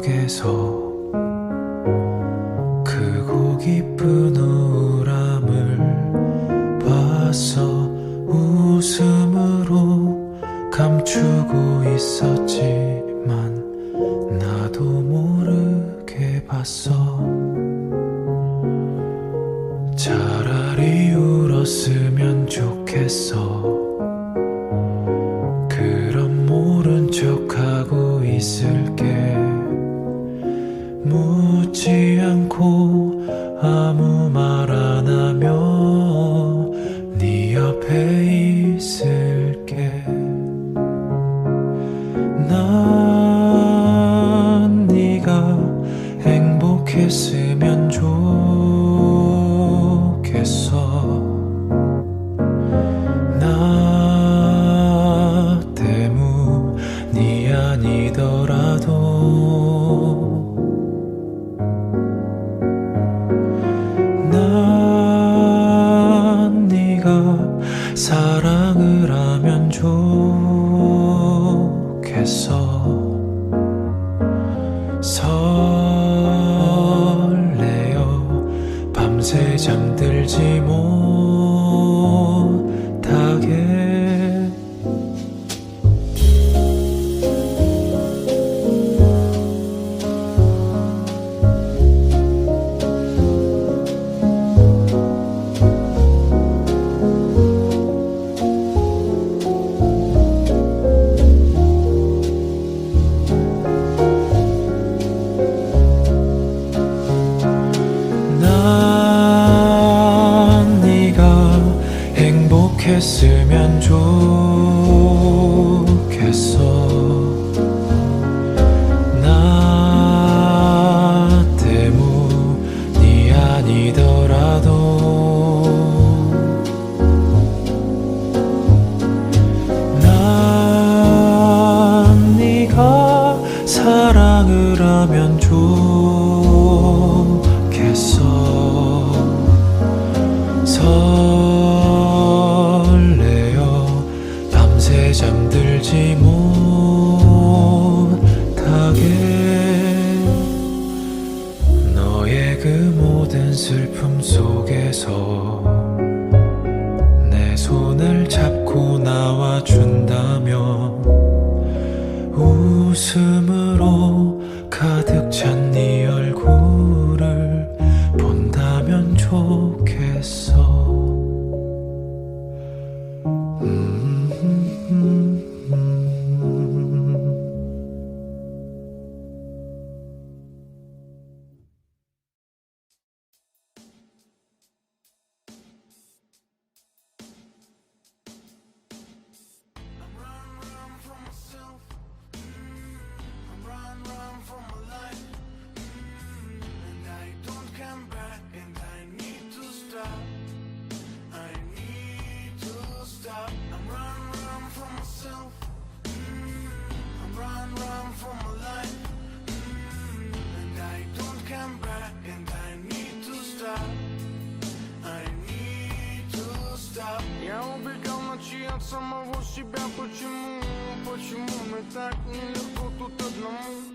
속에서 크고 깊은 우울함을 봤어. 웃음으로 감추고 있었지만 나도 모르게 봤어. 차라리 울었으면 좋겠어. 그럼 모른 척하고 있을게. 묻지 않고 아무 말 안 하며 네 옆에 있을게. 난 네가 행복했으면 좋겠어. 나 때문이 아니더라도 난 네가 사랑을 하면 좋겠어. 설레어 밤새 잠들지 못하게. 난 네가 행복했으면 좋겠어. 나 때문이 아니더라도 난 네가 사랑을 하면 좋겠어. 설레어 밤새 잠들지 못하게. 너의 그 모든 슬픔 속에서 내 손을 잡고 나와준다면 웃음으로 가득 찬 네 얼굴을 본다면 좋겠어. Я убегал в ночи от самого себя. Почему мы так нелегко тут одному?